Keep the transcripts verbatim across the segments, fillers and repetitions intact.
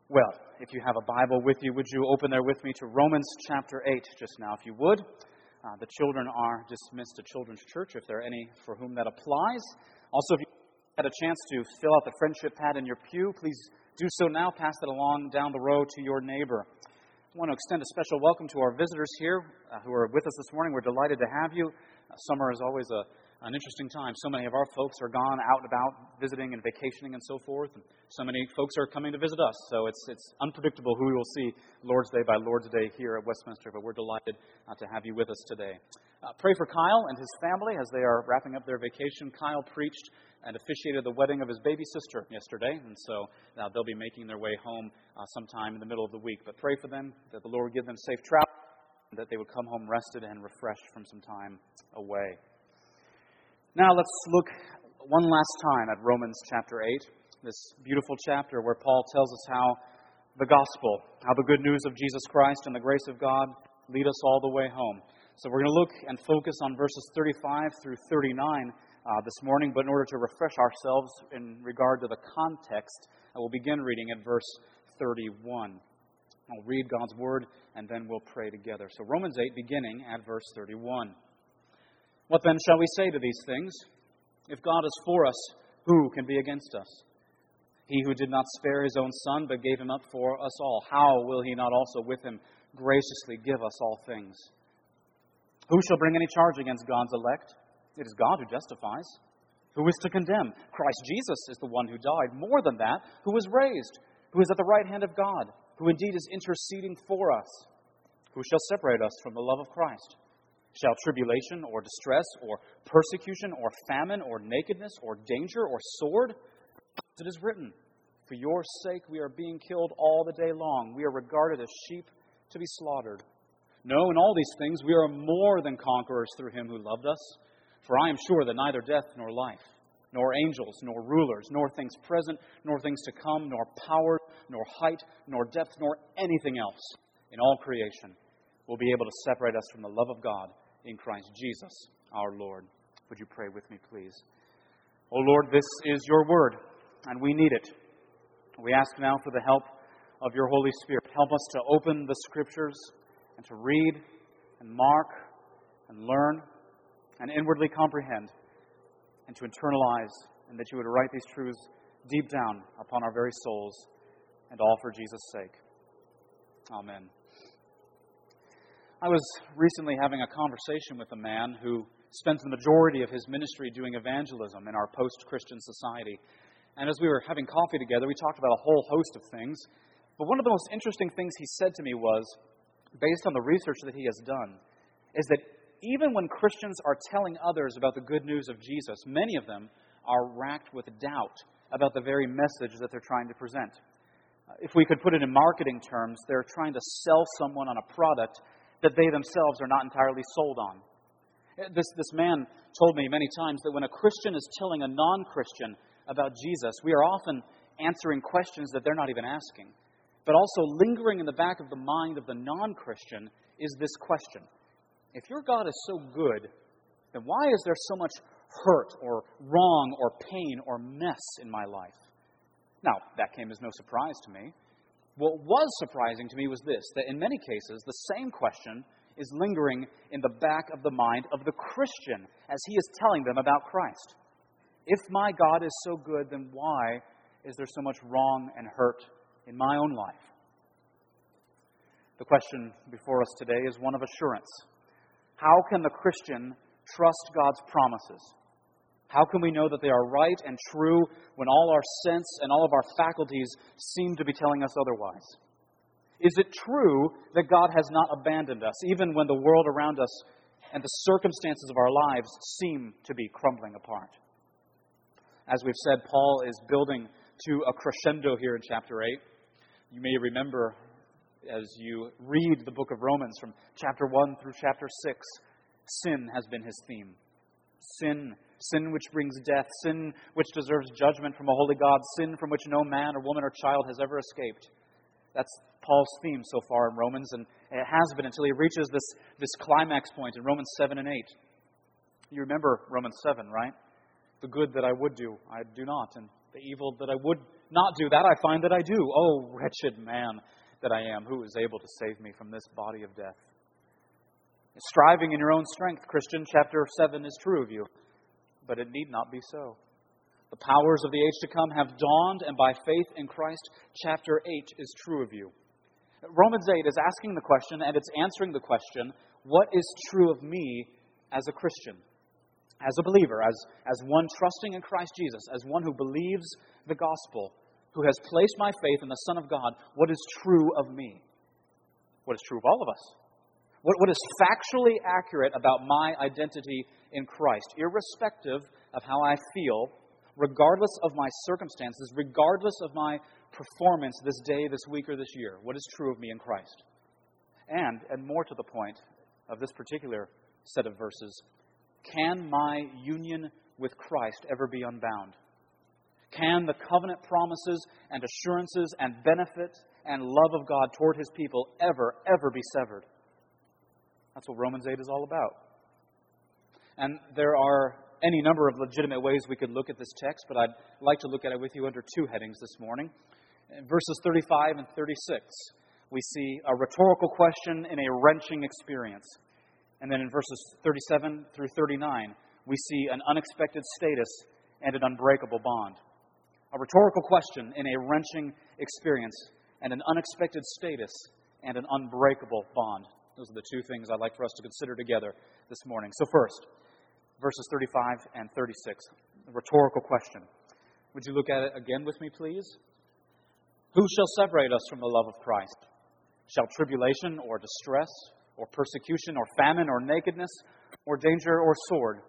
Well, if you have a Bible with you, would you open there with me to Romans chapter eight just now, if you would. Uh, the children are dismissed to Children's Church, if there are any for whom that applies. Also, if you had a chance to fill out the friendship pad in your pew, please do so now. Pass it along down the row to your neighbor. I want to extend a special welcome to our visitors here uh, who are with us this morning. We're delighted to have you. Uh, summer is always a An interesting time. So many of our folks are gone out and about visiting and vacationing and so forth. And so many folks are coming to visit us. So it's it's unpredictable who we will see Lord's Day by Lord's Day here at Westminster. But we're delighted uh, to have you with us today. Uh, pray for Kyle and his family as they are wrapping up their vacation. Kyle preached and officiated the wedding of his baby sister yesterday. And so uh, they'll be making their way home uh, sometime in the middle of the week. But pray for them, that the Lord would give them safe travel, and that they would come home rested and refreshed from some time away. Now let's look one last time at Romans chapter eight, this beautiful chapter where Paul tells us how the gospel, how the good news of Jesus Christ and the grace of God lead us all the way home. So we're going to look and focus on verses thirty-five through thirty-nine uh, this morning, but in order to refresh ourselves in regard to the context, I will begin reading at verse thirty-one. I'll read God's word and then we'll pray together. So Romans eight, beginning at verse thirty-one. What then shall we say to these things? If God is for us, who can be against us? He who did not spare his own Son, but gave him up for us all, how will he not also with him graciously give us all things? Who shall bring any charge against God's elect? It is God who justifies. Who is to condemn? Christ Jesus is the one who died. More than that, who was raised, who is at the right hand of God, who indeed is interceding for us. Who shall separate us from the love of Christ? Shall tribulation or distress or persecution or famine or nakedness or danger or sword? It is written, for your sake we are being killed all the day long. We are regarded as sheep to be slaughtered. No, in all these things we are more than conquerors through him who loved us. For I am sure that neither death nor life, nor angels, nor rulers, nor things present, nor things to come, nor power, nor height, nor depth, nor anything else in all creation will be able to separate us from the love of God in Christ Jesus, our Lord. Would you pray with me, please? Oh Lord, this is your word, and we need it. We ask now for the help of your Holy Spirit. Help us to open the Scriptures and to read and mark and learn and inwardly comprehend and to internalize, and that you would write these truths deep down upon our very souls, and all for Jesus' sake. Amen. I was recently having a conversation with a man who spends the majority of his ministry doing evangelism in our post-Christian society. And as we were having coffee together, we talked about a whole host of things. But one of the most interesting things he said to me was, based on the research that he has done, is that even when Christians are telling others about the good news of Jesus, many of them are racked with doubt about the very message that they're trying to present. If we could put it in marketing terms, they're trying to sell someone on a product that they themselves are not entirely sold on. This, this man told me many times that when a Christian is telling a non-Christian about Jesus, we are often answering questions that they're not even asking. But also lingering in the back of the mind of the non-Christian is this question. If your God is so good, then why is there so much hurt or wrong or pain or mess in my life? Now, that came as no surprise to me. What was surprising to me was this, that in many cases, the same question is lingering in the back of the mind of the Christian as he is telling them about Christ. If my God is so good, then why is there so much wrong and hurt in my own life? The question before us today is one of assurance. How can the Christian trust God's promises? How can we know that they are right and true when all our sense and all of our faculties seem to be telling us otherwise? Is it true that God has not abandoned us, even when the world around us and the circumstances of our lives seem to be crumbling apart? As we've said, Paul is building to a crescendo here in chapter eight. You may remember as you read the book of Romans from chapter one through chapter six, sin has been his theme. Sin. Sin which brings death. Sin which deserves judgment from a holy God. Sin from which no man or woman or child has ever escaped. That's Paul's theme so far in Romans, and it has been until he reaches this, this climax point in Romans seven and eight. You remember Romans seven, right? The good that I would do, I do not, and the evil that I would not do that, I find that I do. Oh, wretched man that I am, who is able to save me from this body of death? Striving in your own strength, Christian, chapter seven is true of you, but it need not be so. The powers of the age to come have dawned, and by faith in Christ, chapter eight is true of you. Romans eight is asking the question, and it's answering the question, what is true of me as a Christian, as a believer, as, as one trusting in Christ Jesus, as one who believes the gospel, who has placed my faith in the Son of God? What is true of me? What is true of all of us? What, what is factually accurate about my identity in Christ, irrespective of how I feel, regardless of my circumstances, regardless of my performance this day, this week, or this year? What is true of me in Christ? And, and more to the point of this particular set of verses, can my union with Christ ever be unbound? Can the covenant promises and assurances and benefit and love of God toward His people ever, ever be severed? That's what Romans eight is all about. And there are any number of legitimate ways we could look at this text, but I'd like to look at it with you under two headings this morning. In verses thirty-five and thirty-six, we see a rhetorical question in a wrenching experience. And then in verses thirty-seven through thirty-nine, we see an unexpected status and an unbreakable bond. A rhetorical question in a wrenching experience and an unexpected status and an unbreakable bond. Those are the two things I'd like for us to consider together this morning. So first, verses thirty-five and thirty-six, a rhetorical question. Would you look at it again with me, please? Who shall separate us from the love of Christ? Shall tribulation or distress or persecution or famine or nakedness or danger or sword?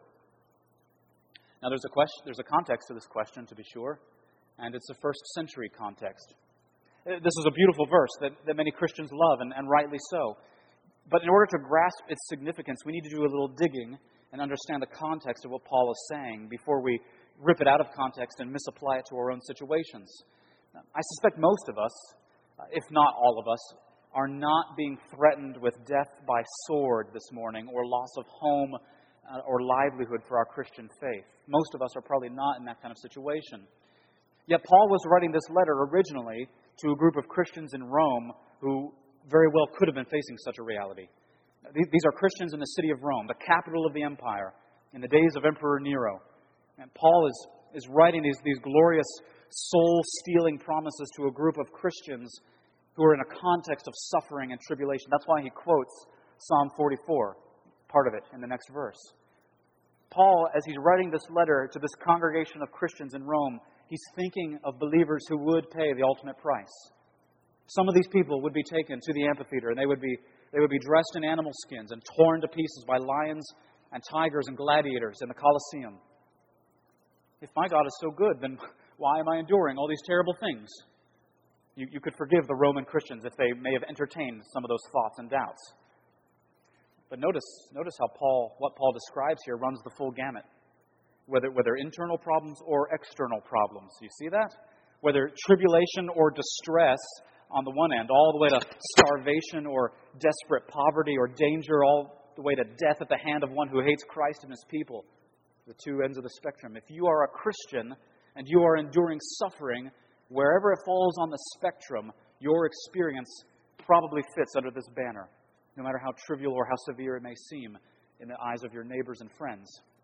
Now there's a question, there's a context to this question, to be sure, and it's a first century context. This is a beautiful verse that, that many Christians love, and, and rightly so. But in order to grasp its significance, we need to do a little digging and understand the context of what Paul is saying before we rip it out of context and misapply it to our own situations. I suspect most of us, if not all of us, are not being threatened with death by sword this morning or loss of home or livelihood for our Christian faith. Most of us are probably not in that kind of situation. Yet Paul was writing this letter originally to a group of Christians in Rome who very well could have been facing such a reality. These are Christians in the city of Rome, the capital of the empire, in the days of Emperor Nero. And Paul is, is writing these, these glorious, soul-stealing promises to a group of Christians who are in a context of suffering and tribulation. That's why he quotes Psalm forty-four, part of it, in the next verse. Paul, as he's writing this letter to this congregation of Christians in Rome, he's thinking of believers who would pay the ultimate price. Some of these people would be taken to the amphitheater, and they would be they would be dressed in animal skins and torn to pieces by lions and tigers and gladiators in the Colosseum. If my God is so good, then why am I enduring all these terrible things? You, you could forgive the Roman Christians if they may have entertained some of those thoughts and doubts. But notice, notice how Paul, what Paul describes here runs the full gamut. Whether, whether internal problems or external problems. You see that? Whether tribulation or distress on the one end, all the way to starvation or desperate poverty or danger, all the way to death at the hand of one who hates Christ and His people. The two ends of the spectrum. If you are a Christian and you are enduring suffering, wherever it falls on the spectrum, your experience probably fits under this banner, no matter how trivial or how severe it may seem in the eyes of your neighbors and friends.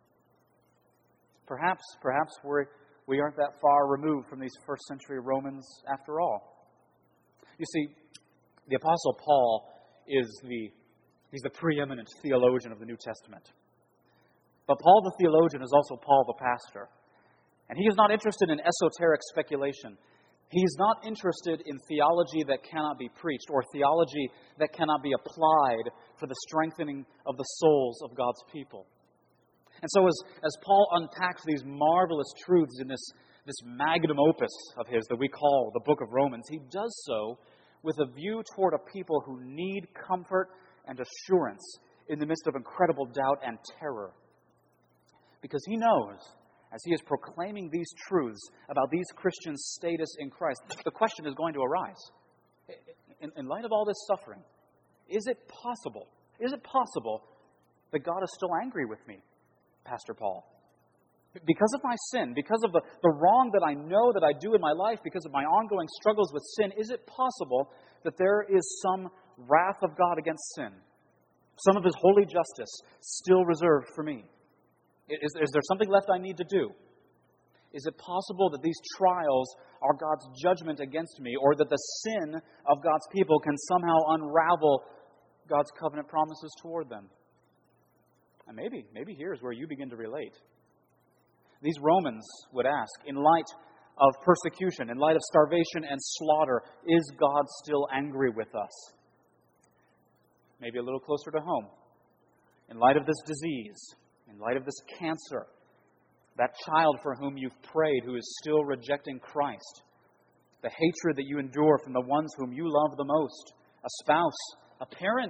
Perhaps, perhaps we're, we aren't that far removed from these first century Romans after all. You see, the Apostle Paul is the, he's the preeminent theologian of the New Testament. But Paul the theologian is also Paul the pastor. And he is not interested in esoteric speculation. He's not interested in theology that cannot be preached or theology that cannot be applied for the strengthening of the souls of God's people. And so as, as Paul unpacks these marvelous truths in this, this magnum opus of his that we call the book of Romans, he does so with a view toward a people who need comfort and assurance in the midst of incredible doubt and terror. Because he knows, as he is proclaiming these truths about these Christians' status in Christ, the question is going to arise. In, in light of all this suffering, is it possible, is it possible that God is still angry with me, Pastor Paul? Because of my sin, because of the, the wrong that I know that I do in my life, because of my ongoing struggles with sin, is it possible that there is some wrath of God against sin? Some of His holy justice still reserved for me? Is, is there something left I need to do? Is it possible that these trials are God's judgment against me, or that the sin of God's people can somehow unravel God's covenant promises toward them? And maybe, maybe here's where you begin to relate. These Romans would ask, in light of persecution, in light of starvation and slaughter, is God still angry with us? Maybe a little closer to home. In light of this disease, in light of this cancer, that child for whom you've prayed who is still rejecting Christ, the hatred that you endure from the ones whom you love the most, a spouse, a parent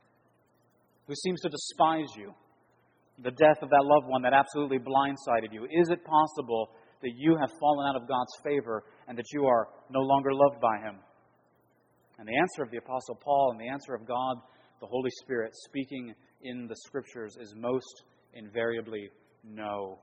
who seems to despise you, the death of that loved one that absolutely blindsided you. Is it possible that you have fallen out of God's favor and that you are no longer loved by Him? And the answer of the Apostle Paul and the answer of God, the Holy Spirit, speaking in the Scriptures is most invariably no.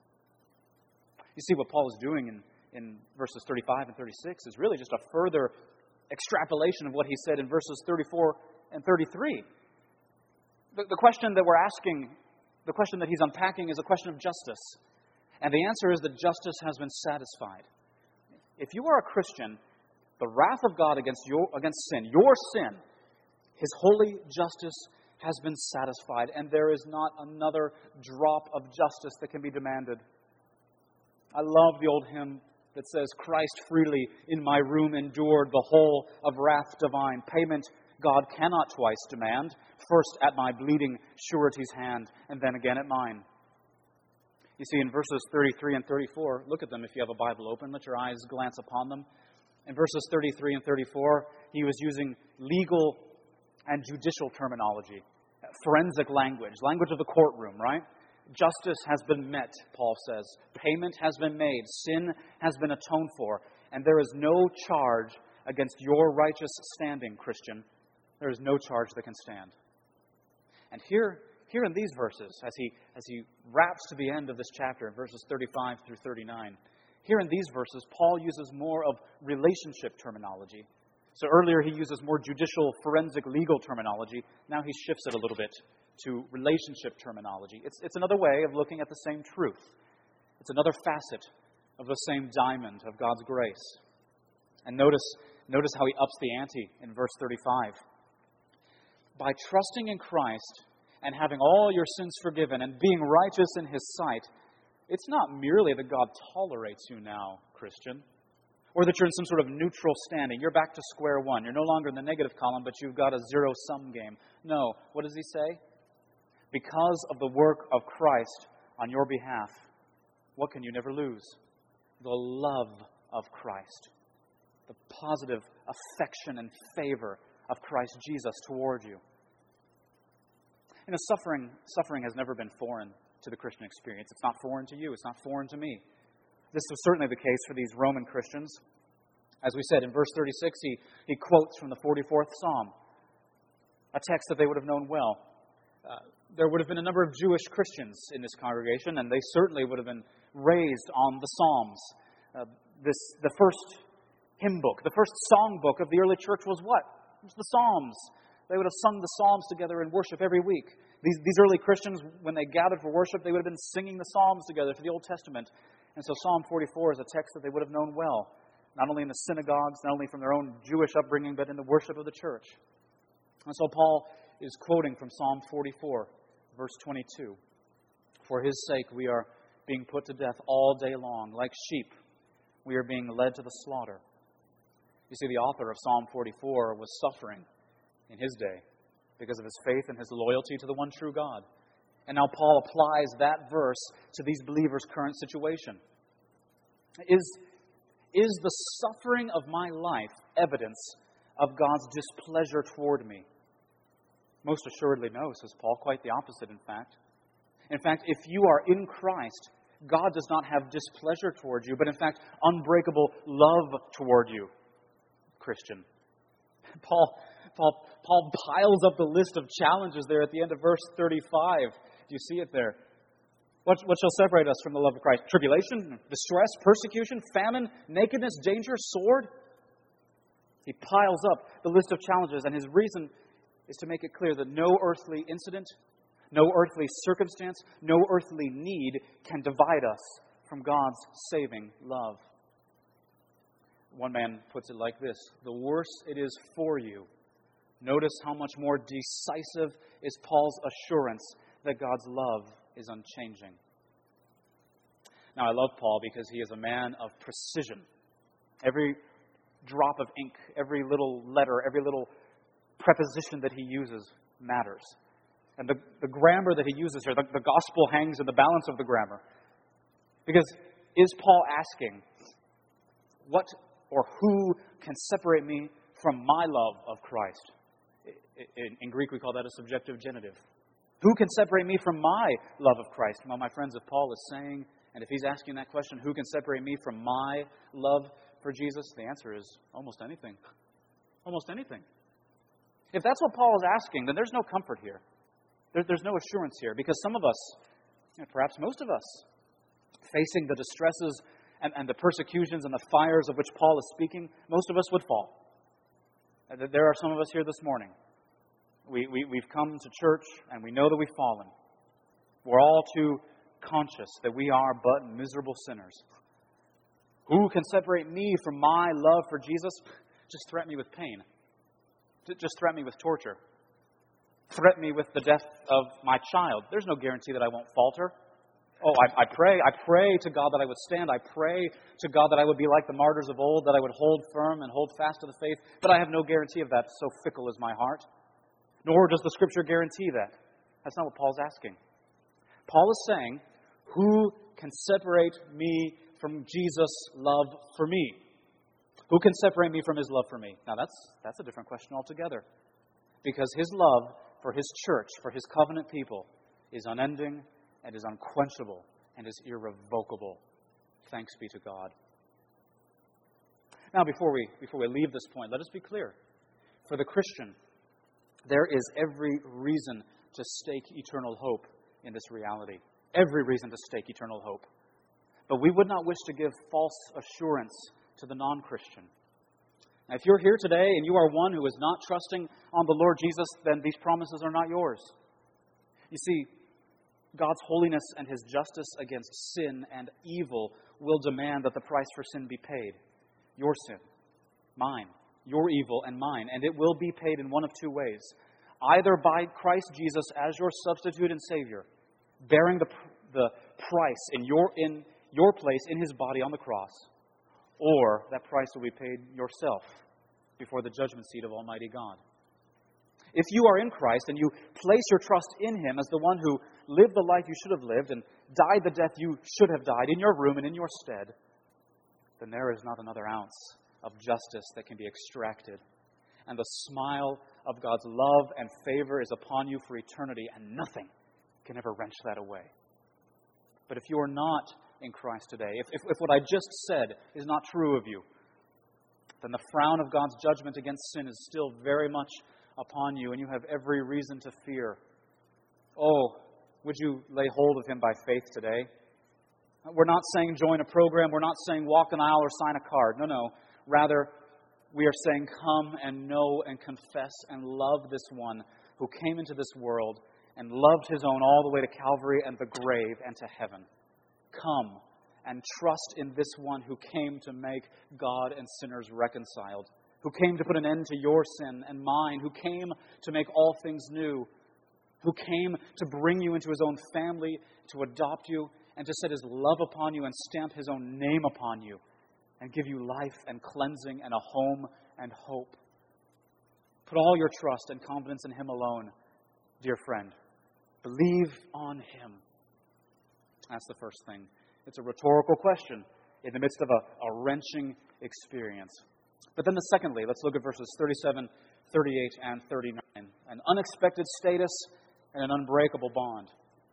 You see, what Paul is doing in, in verses thirty-five and thirty-six is really just a further extrapolation of what he said in verses thirty-four and thirty-three. The, the question that we're asking, the question that he's unpacking, is a question of justice. And the answer is that justice has been satisfied. If you are a Christian, the wrath of God against your against sin, your sin, His holy justice has been satisfied, and there is not another drop of justice that can be demanded. I love the old hymn that says, Christ freely in my room endured the whole of wrath divine. Payment God cannot twice demand, first at my bleeding surety's hand, and then again at mine. You see, in verses thirty-three and thirty-four, look at them if you have a Bible open, let your eyes glance upon them. In verses thirty-three and thirty-four, he was using legal and judicial terminology, forensic language, language of the courtroom, right? Justice has been met, Paul says. Payment has been made. Sin has been atoned for. And there is no charge against your righteous standing, Christian. There is no charge that can stand. And here, here in these verses, as he, as he wraps to the end of this chapter, in verses thirty-five through thirty-nine, here in these verses, Paul uses more of relationship terminology. So earlier he uses more judicial, forensic, legal terminology. Now he shifts it a little bit to relationship terminology. It's, it's another way of looking at the same truth. It's another facet of the same diamond of God's grace. And notice, notice how he ups the ante in verse thirty-five. By trusting in Christ and having all your sins forgiven and being righteous in His sight, it's not merely that God tolerates you now, Christian, or that you're in some sort of neutral standing. You're back to square one. You're no longer in the negative column, but you've got a zero-sum game. No. What does he say? Because of the work of Christ on your behalf, what can you never lose? The love of Christ. The positive affection and favor of Christ Jesus toward you. You know, suffering, suffering has never been foreign to the Christian experience. It's not foreign to you. It's not foreign to me. This was certainly the case for these Roman Christians. As we said, in verse thirty-six, he, he quotes from the forty-fourth Psalm, a text that they would have known well. Uh, there would have been a number of Jewish Christians in this congregation, and they certainly would have been raised on the Psalms. Uh, this, the first hymn book, the first song book of the early church was what? It was the Psalms. They would have sung the Psalms together in worship every week. These, these early Christians, when they gathered for worship, they would have been singing the Psalms together for the Old Testament. And so Psalm forty-four is a text that they would have known well, not only in the synagogues, not only from their own Jewish upbringing, but in the worship of the church. And so Paul is quoting from Psalm forty-four, verse twenty-two. For His sake we are being put to death all day long. Like sheep, we are being led to the slaughter. You see, the author of Psalm forty-four was suffering in his day because of his faith and his loyalty to the one true God. And now Paul applies that verse to these believers' current situation. Is, is the suffering of my life evidence of God's displeasure toward me? Most assuredly no, says Paul. Quite the opposite, in fact. In fact, if you are in Christ, God does not have displeasure toward you, but in fact, unbreakable love toward you, Christian. Paul, Paul, Paul piles up the list of challenges there at the end of verse thirty-five. Do you see it there? What, what shall separate us from the love of Christ? Tribulation, distress, persecution, famine, nakedness, danger, sword? He piles up the list of challenges, and his reason is to make it clear that no earthly incident, no earthly circumstance, no earthly need can divide us from God's saving love. One man puts it like this: the worse it is for you. Notice how much more decisive is Paul's assurance that God's love is unchanging. Now, I love Paul because he is a man of precision. Every drop of ink, every little letter, every little preposition that he uses matters. And the, the grammar that he uses here, the, the gospel hangs in the balance of the grammar. Because is Paul asking, what or who can separate me from my love of Christ? In, in Greek, we call that a subjective genitive. Who can separate me from my love of Christ? Well, my friends, if Paul is saying, and if he's asking that question, who can separate me from my love for Jesus? The answer is almost anything. Almost anything. If that's what Paul is asking, then there's no comfort here. There, there's no assurance here, because some of us, and perhaps most of us, facing the distresses and, and the persecutions and the fires of which Paul is speaking, most of us would fall. There are some of us here this morning. We, we, we've come to church and we know that we've fallen. We're all too conscious that we are but miserable sinners. Who can separate me from my love for Jesus? Just threaten me with pain. Just threaten me with torture. Threaten me with the death of my child. There's no guarantee that I won't falter. Oh, I, I pray. I pray to God that I would stand. I pray to God that I would be like the martyrs of old, that I would hold firm and hold fast to the faith. But I have no guarantee of that, so fickle is my heart. Nor does the Scripture guarantee that. That's not what Paul's asking. Paul is saying, who can separate me from Jesus' love for me? Who can separate me from His love for me? Now that's that's a different question altogether. Because His love for His church, for His covenant people, is unending and is unquenchable and is irrevocable. Thanks be to God. Now before we before we leave this point, let us be clear. For the Christian, there is every reason to stake eternal hope in this reality. Every reason to stake eternal hope. But we would not wish to give false assurance to the non-Christian. Now, if you're here today and you are one who is not trusting on the Lord Jesus, then these promises are not yours. You see, God's holiness and His justice against sin and evil will demand that the price for sin be paid. Your sin, mine, your evil and mine. And it will be paid in one of two ways. Either by Christ Jesus as your substitute and Savior, bearing the, the price in your, in your place in His body on the cross, or that price will be paid yourself before the judgment seat of Almighty God. If you are in Christ and you place your trust in Him as the one who lived the life you should have lived and died the death you should have died in your room and in your stead, then there is not another ounce of justice that can be extracted. And the smile of God's love and favor is upon you for eternity, and nothing can ever wrench that away. But if you are not in Christ today, if, if, if what I just said is not true of you, then the frown of God's judgment against sin is still very much upon you, and you have every reason to fear. Oh, would you lay hold of Him by faith today? We're not saying join a program. We're not saying walk an aisle or sign a card. No, no. Rather, we are saying come and know and confess and love this one who came into this world and loved His own all the way to Calvary and the grave and to heaven. Come and trust in this one who came to make God and sinners reconciled, who came to put an end to your sin and mine, who came to make all things new, who came to bring you into His own family, to adopt you, and to set His love upon you and stamp His own name upon you and give you life and cleansing and a home and hope. Put all your trust and confidence in Him alone, dear friend. Believe on Him. That's the first thing. It's a rhetorical question in the midst of a, a wrenching experience. But then the secondly, let's look at verses thirty-seven, thirty-eight, and thirty-nine. An unexpected status and an unbreakable bond.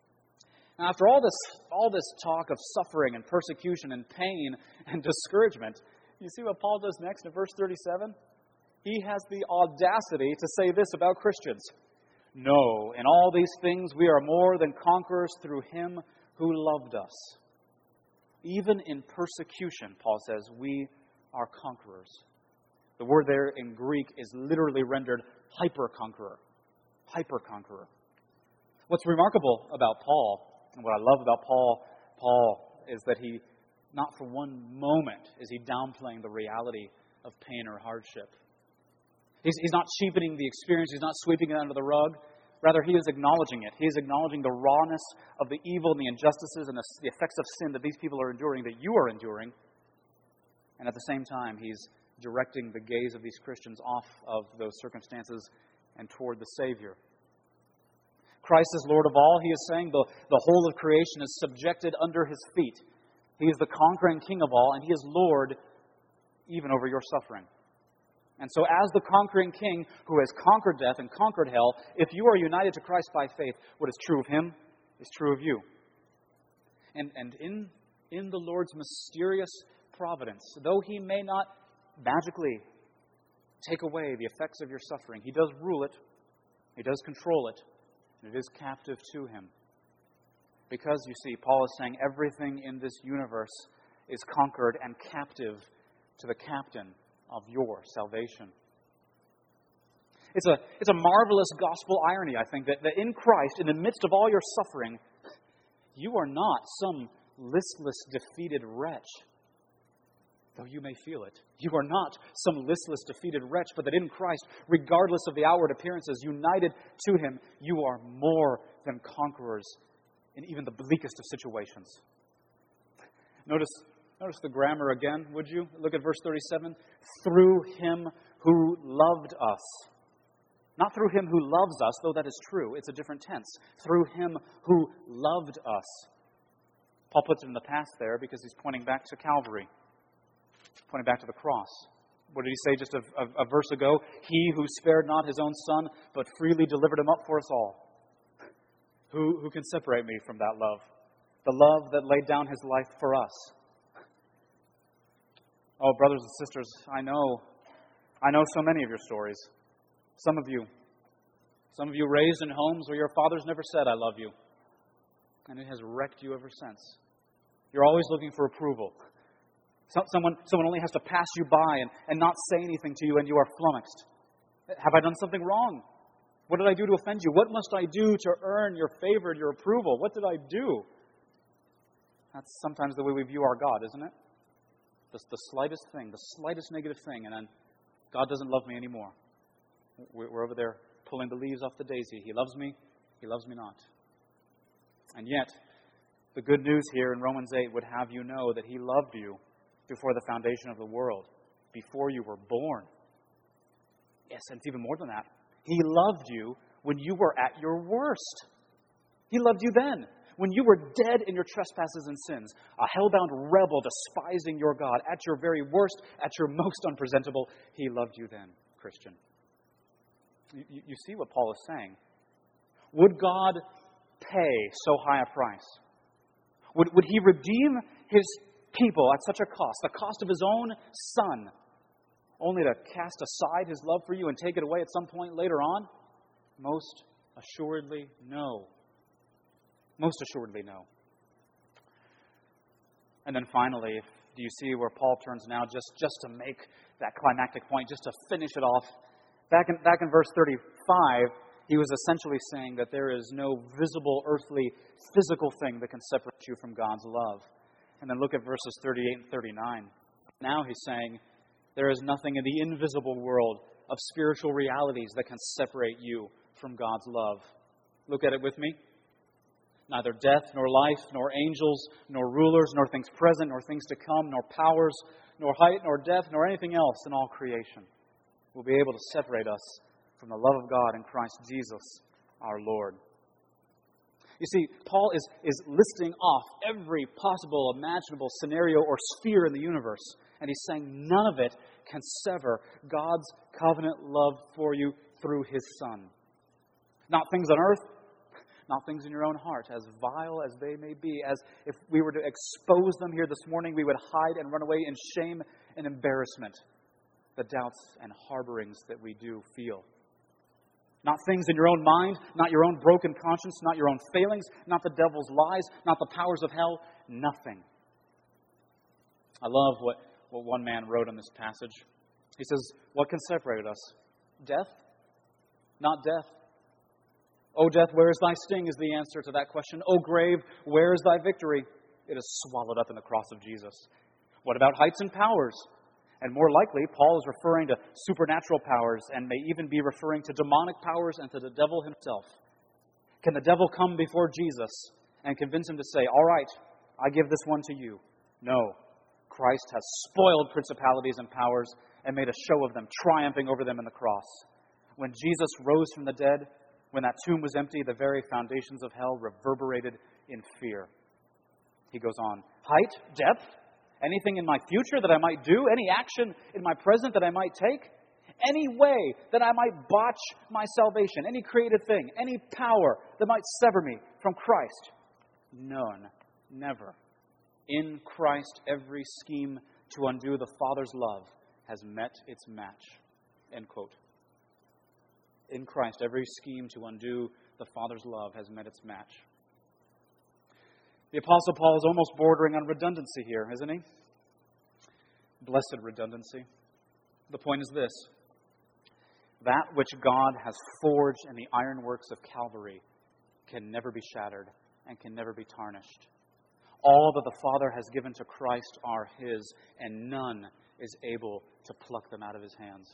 Now, after all this, all this talk of suffering and persecution and pain and discouragement, you see what Paul does next in verse thirty-seven? He has the audacity to say this about Christians. No, in all these things we are more than conquerors through Him who loved us. Even in persecution, Paul says, we are conquerors. The word there in Greek is literally rendered hyper-conqueror. Hyper-conqueror. What's remarkable about Paul, and what I love about Paul, Paul is that he, not for one moment, is he downplaying the reality of pain or hardship. He's, he's not cheapening the experience. He's not sweeping it under the rug. Rather, he is acknowledging it. He is acknowledging the rawness of the evil and the injustices and the, the effects of sin that these people are enduring, that you are enduring. And at the same time, he's directing the gaze of these Christians off of those circumstances and toward the Savior. Christ is Lord of all. He is saying the, the whole of creation is subjected under His feet. He is the conquering King of all, and He is Lord even over your suffering. And so as the conquering King who has conquered death and conquered hell, if you are united to Christ by faith, what is true of Him is true of you. And, and in, in the Lord's mysterious providence, though He may not magically take away the effects of your suffering, He does rule it, He does control it, and it is captive to Him. Because, you see, Paul is saying everything in this universe is conquered and captive to the captain of your salvation. It's a, it's a marvelous gospel irony, I think, that, that in Christ, in the midst of all your suffering, you are not some listless, defeated wretch, though you may feel it. You are not some listless, defeated wretch, but that in Christ, regardless of the outward appearances, united to Him, you are more than conquerors in even the bleakest of situations. Notice, notice the grammar again, would you? Look at verse thirty-seven. Through Him who loved us. Not through Him who loves us, though that is true. It's a different tense. Through Him who loved us. Paul puts it in the past there because he's pointing back to Calvary. Pointing back to the cross. What did he say just a, a, a verse ago? He who spared not His own Son, but freely delivered Him up for us all. Who, who can separate me from that love? The love that laid down His life for us. Oh, brothers and sisters, I know, I know so many of your stories. Some of you, some of you raised in homes where your fathers never said, I love you. And it has wrecked you ever since. You're always looking for approval. Someone, someone only has to pass you by and, and not say anything to you, and you are flummoxed. Have I done something wrong? What did I do to offend you? What must I do to earn your favor, your approval? What did I do? That's sometimes the way we view our God, isn't it? The, the slightest thing, the slightest negative thing, and then God doesn't love me anymore. We're, we're over there pulling the leaves off the daisy. He loves me, He loves me not. And yet, the good news here in Romans eight would have you know that He loved you before the foundation of the world, before you were born. Yes, and it's even more than that. He loved you when you were at your worst. He loved you then, when you were dead in your trespasses and sins, a hell-bound rebel despising your God. At your very worst, at your most unpresentable, He loved you then, Christian. You, you see what Paul is saying. Would God pay so high a price? Would, would He redeem His people at such a cost, the cost of His own Son, only to cast aside His love for you and take it away at some point later on? Most assuredly, no. Most assuredly, no. And then finally, if, do you see where Paul turns now just, just to make that climactic point, just to finish it off? Back in, back in verse thirty-five, he was essentially saying that there is no visible, earthly, physical thing that can separate you from God's love. And then look at verses thirty-eight and thirty-nine. Now he's saying, there is nothing in the invisible world of spiritual realities that can separate you from God's love. Look at it with me. Neither death, nor life, nor angels, nor rulers, nor things present, nor things to come, nor powers, nor height, nor depth, nor anything else in all creation will be able to separate us from the love of God in Christ Jesus our Lord. You see, Paul is, is listing off every possible, imaginable scenario or sphere in the universe. And he's saying none of it can sever God's covenant love for you through His Son. Not things on earth, not things in your own heart, as vile as they may be. As if we were to expose them here this morning, we would hide and run away in shame and embarrassment, the doubts and harborings that we do feel. Not things in your own mind, not your own broken conscience, not your own failings, not the devil's lies, not the powers of hell. Nothing. I love what, what one man wrote on this passage. He says, what can separate us? Death? Not death. O death, where is thy sting, is the answer to that question. O grave, where is thy victory? It is swallowed up in the cross of Jesus. What about heights and powers? And more likely, Paul is referring to supernatural powers and may even be referring to demonic powers and to the devil himself. Can the devil come before Jesus and convince him to say, all right, I give this one to you? No. Christ has spoiled principalities and powers and made a show of them, triumphing over them in the cross. When Jesus rose from the dead, when that tomb was empty, the very foundations of hell reverberated in fear. He goes on, height, depth, anything in my future that I might do, any action in my present that I might take, any way that I might botch my salvation, any created thing, any power that might sever me from Christ. None, never. In Christ, every scheme to undo the Father's love has met its match. End quote. In Christ, every scheme to undo the Father's love has met its match. The Apostle Paul is almost bordering on redundancy here, isn't he? Blessed redundancy. The point is this. That which God has forged in the ironworks of Calvary can never be shattered and can never be tarnished. All that the Father has given to Christ are His, and none is able to pluck them out of His hands.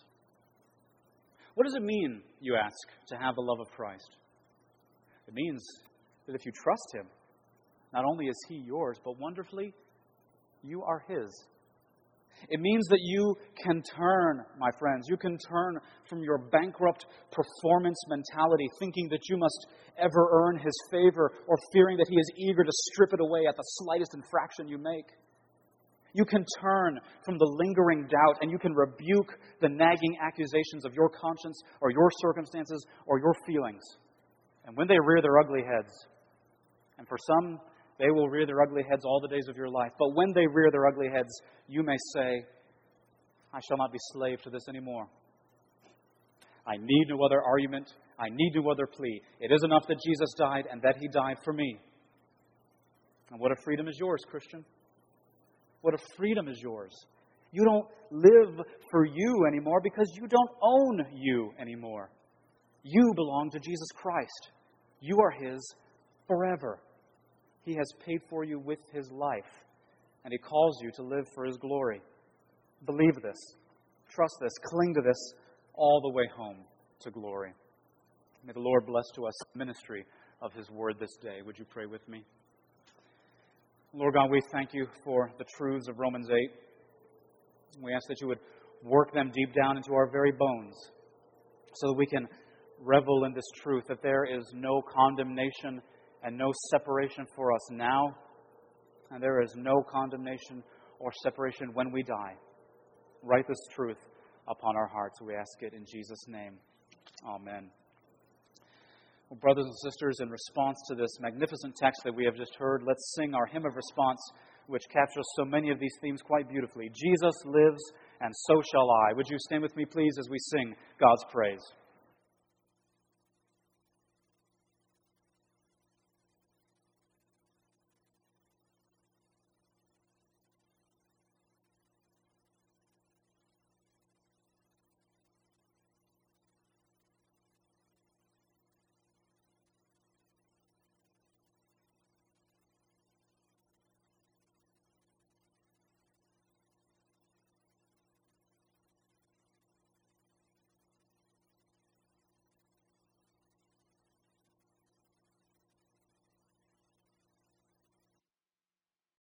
What does it mean, you ask, to have the love of Christ? It means that if you trust Him, not only is He yours, but wonderfully, you are His. It means that you can turn, my friends, you can turn from your bankrupt performance mentality, thinking that you must ever earn His favor or fearing that He is eager to strip it away at the slightest infraction you make. You can turn from the lingering doubt and you can rebuke the nagging accusations of your conscience or your circumstances or your feelings. And when they rear their ugly heads, and for some, they will rear their ugly heads all the days of your life. But when they rear their ugly heads, you may say, I shall not be slave to this anymore. I need no other argument. I need no other plea. It is enough that Jesus died and that He died for me. And what a freedom is yours, Christian. What a freedom is yours. You don't live for you anymore because you don't own you anymore. You belong to Jesus Christ. You are His forever. He has paid for you with His life, and He calls you to live for His glory. Believe this, trust this, cling to this all the way home to glory. May the Lord bless to us the ministry of His Word this day. Would you pray with me? Lord God, we thank You for the truths of Romans eight. We ask that You would work them deep down into our very bones so that we can revel in this truth, that there is no condemnation and no separation for us now, and there is no condemnation or separation when we die. Write this truth upon our hearts. We ask it in Jesus' name. Amen. Well, brothers and sisters, in response to this magnificent text that we have just heard, let's sing our hymn of response, which captures so many of these themes quite beautifully. Jesus lives, and so shall I. Would you stand with me, please, as we sing God's praise?